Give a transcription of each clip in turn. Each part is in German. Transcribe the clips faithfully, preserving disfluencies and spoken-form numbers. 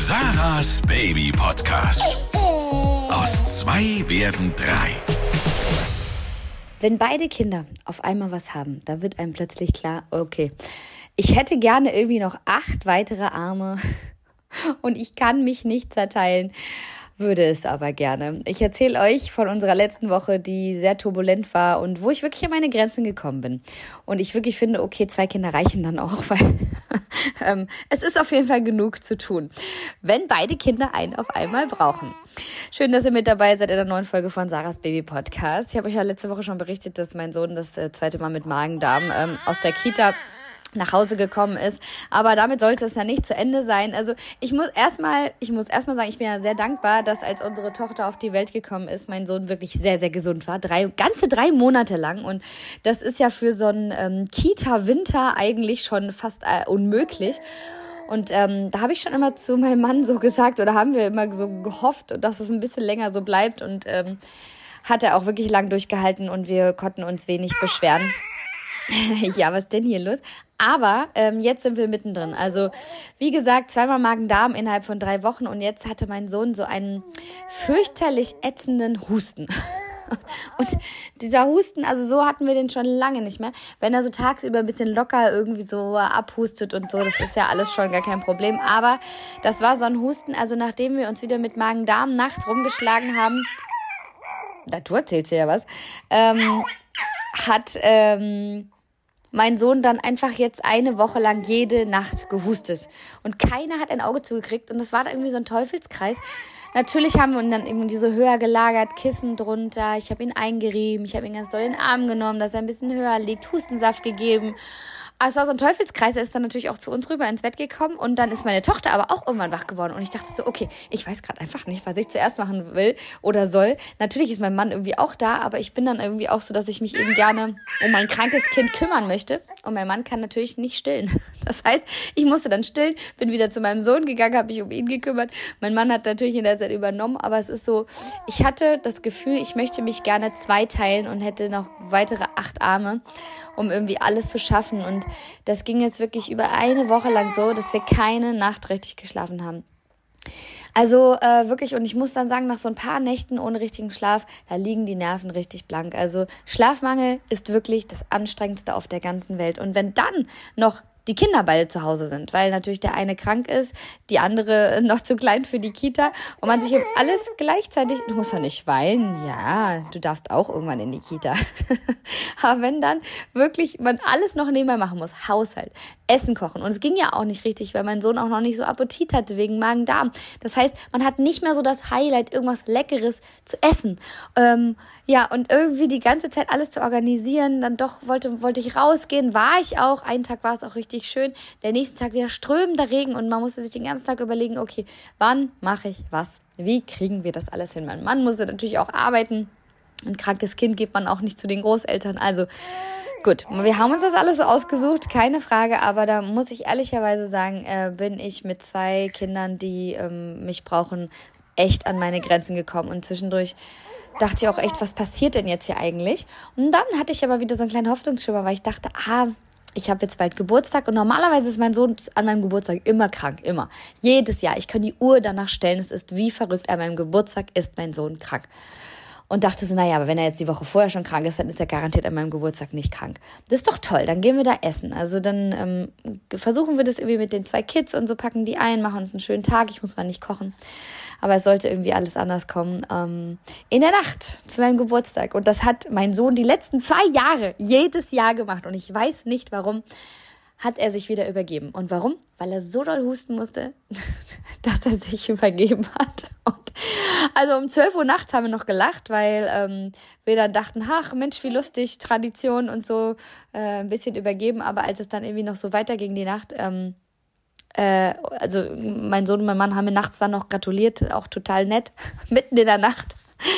Sarahs Baby Podcast. Aus zwei werden drei. Wenn beide Kinder auf einmal was haben, da wird einem plötzlich klar, okay, ich hätte gerne irgendwie noch acht weitere Arme und ich kann mich nicht zerteilen, würde es aber gerne. Ich erzähle euch von unserer letzten Woche, die sehr turbulent war und wo ich wirklich an meine Grenzen gekommen bin. Und ich wirklich finde, okay, zwei Kinder reichen dann auch, weil ähm, es ist auf jeden Fall genug zu tun, wenn beide Kinder einen auf einmal brauchen. Schön, dass ihr mit dabei seid in der neuen Folge von Sarahs Baby Podcast. Ich habe euch ja letzte Woche schon berichtet, dass mein Sohn das äh, zweite Mal mit Magen-Darm ähm, aus der Kita nach Hause gekommen ist, aber damit sollte es ja nicht zu Ende sein. Also ich muss erstmal, ich muss erstmal sagen, ich bin ja sehr dankbar, dass als unsere Tochter auf die Welt gekommen ist, mein Sohn wirklich sehr, sehr gesund war, drei ganze drei Monate lang, und das ist ja für so einen ähm, Kita-Winter eigentlich schon fast äh, unmöglich. Und ähm, da habe ich schon immer zu meinem Mann so gesagt, oder haben wir immer so gehofft, dass es ein bisschen länger so bleibt, und ähm, hat er auch wirklich lang durchgehalten und wir konnten uns wenig beschweren. Ja, was ist denn hier los? Aber ähm, jetzt sind wir mittendrin. Also wie gesagt, zweimal Magen-Darm innerhalb von drei Wochen und jetzt hatte mein Sohn so einen fürchterlich ätzenden Husten. Und dieser Husten, also so hatten wir den schon lange nicht mehr. Wenn er so tagsüber ein bisschen locker irgendwie so abhustet und so, das ist ja alles schon gar kein Problem. Aber das war so ein Husten, also nachdem wir uns wieder mit Magen-Darm nachts rumgeschlagen haben, da du erzählst ja was, ähm, hat ähm, mein Sohn dann einfach jetzt eine Woche lang jede Nacht gehustet. Und keiner hat ein Auge zugekriegt. Und das war da irgendwie so ein Teufelskreis. Natürlich haben wir ihn dann irgendwie so höher gelagert, Kissen drunter. Ich habe ihn eingerieben, ich habe ihn ganz doll in den Arm genommen, dass er ein bisschen höher liegt, Hustensaft gegeben. Aber es war so ein Teufelskreis, er ist dann natürlich auch zu uns rüber ins Bett gekommen und dann ist meine Tochter aber auch irgendwann wach geworden und ich dachte so, okay, ich weiß gerade einfach nicht, was ich zuerst machen will oder soll. Natürlich ist mein Mann irgendwie auch da, aber ich bin dann irgendwie auch so, dass ich mich eben gerne um mein krankes Kind kümmern möchte und mein Mann kann natürlich nicht stillen. Das heißt, ich musste dann stillen, bin wieder zu meinem Sohn gegangen, habe mich um ihn gekümmert. Mein Mann hat natürlich in der Zeit übernommen, aber es ist so, ich hatte das Gefühl, ich möchte mich gerne zweiteilen und hätte noch weitere acht Arme, um irgendwie alles zu schaffen. Und das ging jetzt wirklich über eine Woche lang so, dass wir keine Nacht richtig geschlafen haben. Also äh, wirklich, und ich muss dann sagen, nach so ein paar Nächten ohne richtigen Schlaf, da liegen die Nerven richtig blank. Also Schlafmangel ist wirklich das Anstrengendste auf der ganzen Welt. Und wenn dann noch die Kinder beide zu Hause sind, weil natürlich der eine krank ist, die andere noch zu klein für die Kita und man sich alles gleichzeitig, du musst ja nicht weinen, ja, du darfst auch irgendwann in die Kita. Aber wenn dann wirklich man alles noch nebenbei machen muss, Haushalt, Essen kochen, und es ging ja auch nicht richtig, weil mein Sohn auch noch nicht so Appetit hatte wegen Magen-Darm. Das heißt, man hat nicht mehr so das Highlight, irgendwas Leckeres zu essen. Ähm, ja, und irgendwie die ganze Zeit alles zu organisieren, dann doch wollte, wollte ich rausgehen, war ich auch, einen Tag war es auch richtig schön, der nächste Tag wieder strömender Regen und man musste sich den ganzen Tag überlegen, okay, wann mache ich was? Wie kriegen wir das alles hin? Mein Mann musste natürlich auch arbeiten, ein krankes Kind gibt man auch nicht zu den Großeltern, also gut, wir haben uns das alles so ausgesucht, keine Frage, aber da muss ich ehrlicherweise sagen, äh, bin ich mit zwei Kindern, die ähm, mich brauchen, echt an meine Grenzen gekommen und zwischendurch dachte ich auch echt, was passiert denn jetzt hier eigentlich? Und dann hatte ich aber wieder so einen kleinen Hoffnungsschimmer, weil ich dachte, ah, ich habe jetzt bald Geburtstag und normalerweise ist mein Sohn an meinem Geburtstag immer krank, immer. Jedes Jahr, ich kann die Uhr danach stellen, es ist wie verrückt, an meinem Geburtstag ist mein Sohn krank. Und dachte so, naja, aber wenn er jetzt die Woche vorher schon krank ist, dann ist er garantiert an meinem Geburtstag nicht krank. Das ist doch toll, dann gehen wir da essen. Also dann ähm, versuchen wir das irgendwie mit den zwei Kids und so, packen die ein, machen uns einen schönen Tag. Ich muss mal nicht kochen. Aber es sollte irgendwie alles anders kommen. Ähm, in der Nacht zu meinem Geburtstag. Und das hat mein Sohn die letzten zwei Jahre jedes Jahr gemacht. Und ich weiß nicht, warum hat er sich wieder übergeben. Und warum? Weil er so doll husten musste, dass er sich übergeben hat. Und also um zwölf Uhr nachts haben wir noch gelacht, weil ähm, wir dann dachten, ach Mensch, wie lustig, Tradition und so, äh, ein bisschen übergeben. Aber als es dann irgendwie noch so weiterging die Nacht, ähm, äh, also mein Sohn und mein Mann haben mir nachts dann noch gratuliert, auch total nett, mitten in der Nacht,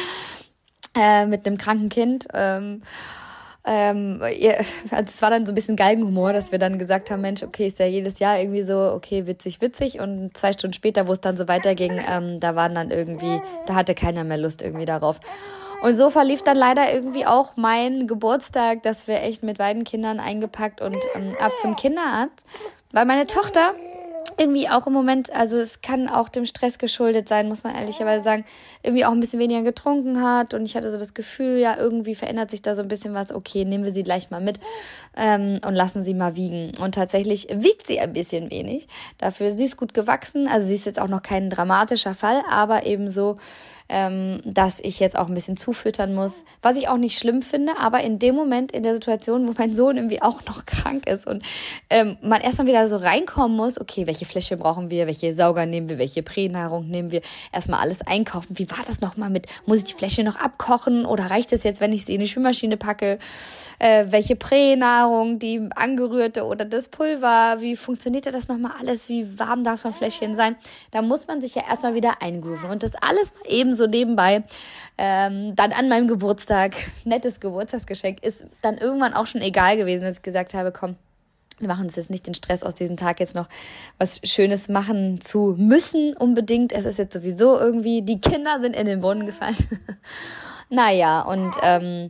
äh, mit einem kranken Kind. Ähm, Ähm, ja, also es war dann so ein bisschen Galgenhumor, dass wir dann gesagt haben, Mensch, okay, ist ja jedes Jahr irgendwie so, okay, witzig, witzig. Und zwei Stunden später, wo es dann so weiterging, ähm, da waren dann irgendwie, da hatte keiner mehr Lust irgendwie darauf. Und so verlief dann leider irgendwie auch mein Geburtstag, dass wir echt mit beiden Kindern eingepackt und ähm, ab zum Kinderarzt. Weil meine Tochter irgendwie auch im Moment, also es kann auch dem Stress geschuldet sein, muss man ehrlicherweise sagen, irgendwie auch ein bisschen weniger getrunken hat und ich hatte so das Gefühl, ja, irgendwie verändert sich da so ein bisschen was, okay, nehmen wir sie gleich mal mit ähm, und lassen sie mal wiegen. Und tatsächlich wiegt sie ein bisschen wenig, dafür sie ist gut gewachsen, also sie ist jetzt auch noch kein dramatischer Fall, aber eben so, ähm, dass ich jetzt auch ein bisschen zufüttern muss, was ich auch nicht schlimm finde, aber in dem Moment, in der Situation, wo mein Sohn irgendwie auch noch krank ist und ähm, man erstmal wieder so reinkommen muss, okay, welche Fläschchen brauchen wir, welche Sauger nehmen wir, welche Pränahrung nehmen wir, erstmal alles einkaufen, wie war das nochmal mit, muss ich die Fläschchen noch abkochen oder reicht es jetzt, wenn ich sie in die Schwimmmaschine packe, äh, welche Pränahrung, die angerührte oder das Pulver, wie funktioniert das nochmal alles, wie warm darf so ein Fläschchen sein, da muss man sich ja erstmal wieder eingrooven und das alles eben so nebenbei, ähm, dann an meinem Geburtstag, nettes Geburtstagsgeschenk, ist dann irgendwann auch schon egal gewesen, dass ich gesagt habe, komm, wir machen uns jetzt nicht den Stress aus diesem Tag jetzt noch was Schönes machen zu müssen unbedingt. Es ist jetzt sowieso irgendwie, die Kinder sind in den Brunnen gefallen. Naja, und ähm,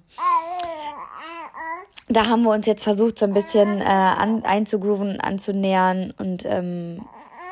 da haben wir uns jetzt versucht, so ein bisschen äh, an, einzugrooven, anzunähern und ähm,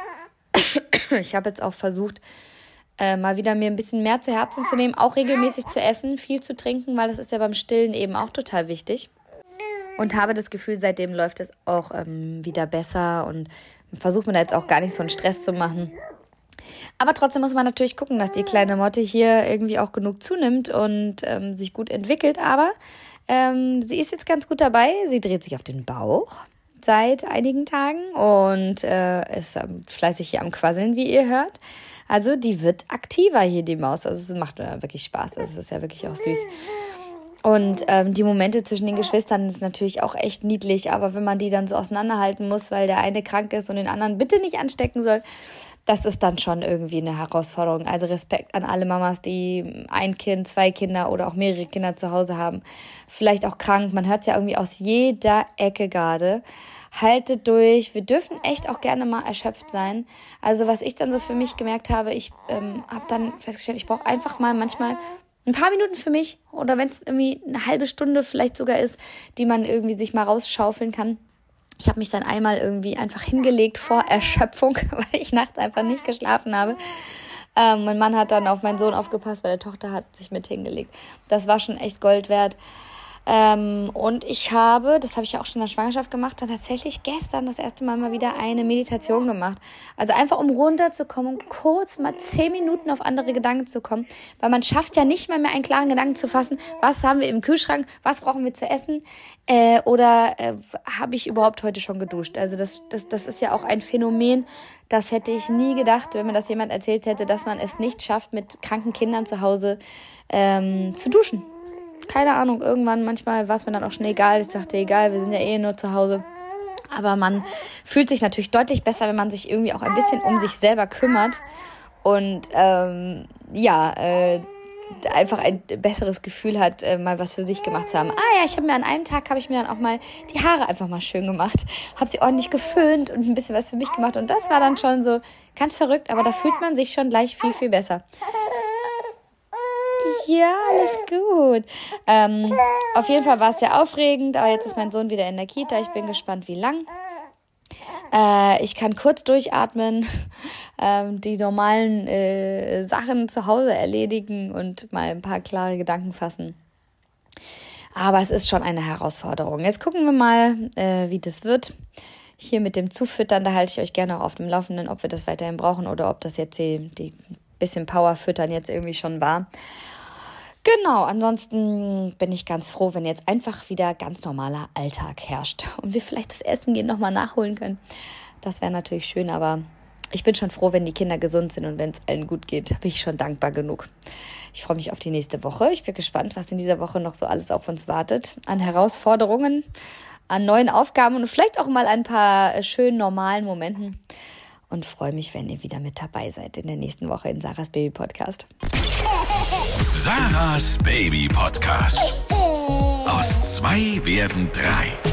ich habe jetzt auch versucht, Äh, mal wieder mir ein bisschen mehr zu Herzen zu nehmen, auch regelmäßig zu essen, viel zu trinken, weil das ist ja beim Stillen eben auch total wichtig. Und habe das Gefühl, seitdem läuft es auch ähm, wieder besser und versucht man da jetzt auch gar nicht so einen Stress zu machen. Aber trotzdem muss man natürlich gucken, dass die kleine Motte hier irgendwie auch genug zunimmt und ähm, sich gut entwickelt. Aber ähm, sie ist jetzt ganz gut dabei. Sie dreht sich auf den Bauch seit einigen Tagen und äh, ist ähm, fleißig hier am Quasseln, wie ihr hört. Also die wird aktiver hier, die Maus. Also es macht mir wirklich Spaß. Also es ist ja wirklich auch süß. Und ähm, die Momente zwischen den Geschwistern ist natürlich auch echt niedlich. Aber wenn man die dann so auseinanderhalten muss, weil der eine krank ist und den anderen bitte nicht anstecken soll, das ist dann schon irgendwie eine Herausforderung. Also Respekt an alle Mamas, die ein Kind, zwei Kinder oder auch mehrere Kinder zu Hause haben. Vielleicht auch krank. Man hört es ja irgendwie aus jeder Ecke gerade. Haltet durch. Wir dürfen echt auch gerne mal erschöpft sein. Also was ich dann so für mich gemerkt habe, ich ähm, habe dann festgestellt, ich brauche einfach mal manchmal ein paar Minuten für mich oder wenn es irgendwie eine halbe Stunde vielleicht sogar ist, die man irgendwie sich mal rausschaufeln kann. Ich habe mich dann einmal irgendwie einfach hingelegt vor Erschöpfung, weil ich nachts einfach nicht geschlafen habe. Ähm, mein Mann hat dann auf meinen Sohn aufgepasst, weil der Tochter hat sich mit hingelegt. Das war schon echt Gold wert. Ähm, und ich habe, das habe ich ja auch schon in der Schwangerschaft gemacht, dann tatsächlich gestern das erste Mal mal wieder eine Meditation gemacht. Also einfach um runterzukommen, um kurz mal zehn Minuten auf andere Gedanken zu kommen, weil man schafft ja nicht mal mehr einen klaren Gedanken zu fassen, was haben wir im Kühlschrank, was brauchen wir zu essen äh, oder äh, habe ich überhaupt heute schon geduscht. Also das, das, das ist ja auch ein Phänomen, das hätte ich nie gedacht, wenn mir das jemand erzählt hätte, dass man es nicht schafft, mit kranken Kindern zu Hause ähm, zu duschen. Keine Ahnung, irgendwann, manchmal war es mir dann auch schon egal. Ich dachte, egal, wir sind ja eh nur zu Hause. Aber man fühlt sich natürlich deutlich besser, wenn man sich irgendwie auch ein bisschen um sich selber kümmert. Und ähm, ja, äh, einfach ein besseres Gefühl hat, äh, mal was für sich gemacht zu haben. Ah ja, ich habe mir an einem Tag, habe ich mir dann auch mal die Haare einfach mal schön gemacht. Habe sie ordentlich geföhnt und ein bisschen was für mich gemacht. Und das war dann schon so ganz verrückt, aber da fühlt man sich schon gleich viel, viel besser. Ja, alles gut. Ähm, auf jeden Fall war es sehr aufregend, aber jetzt ist mein Sohn wieder in der Kita. Ich bin gespannt, wie lang. Äh, ich kann kurz durchatmen, ähm, die normalen äh, Sachen zu Hause erledigen und mal ein paar klare Gedanken fassen. Aber es ist schon eine Herausforderung. Jetzt gucken wir mal, äh, wie das wird. Hier mit dem Zufüttern, da halte ich euch gerne auch auf dem Laufenden, ob wir das weiterhin brauchen oder ob das jetzt die, die bisschen Powerfüttern jetzt irgendwie schon war. Genau, ansonsten bin ich ganz froh, wenn jetzt einfach wieder ganz normaler Alltag herrscht und wir vielleicht das Essen gehen nochmal nachholen können. Das wäre natürlich schön, aber ich bin schon froh, wenn die Kinder gesund sind und wenn es allen gut geht, bin ich schon dankbar genug. Ich freue mich auf die nächste Woche. Ich bin gespannt, was in dieser Woche noch so alles auf uns wartet. An Herausforderungen, an neuen Aufgaben und vielleicht auch mal ein paar schönen, normalen Momenten. Und freue mich, wenn ihr wieder mit dabei seid in der nächsten Woche in Sarahs Baby Podcast. Sarahs Baby Podcast. Aus zwei werden drei.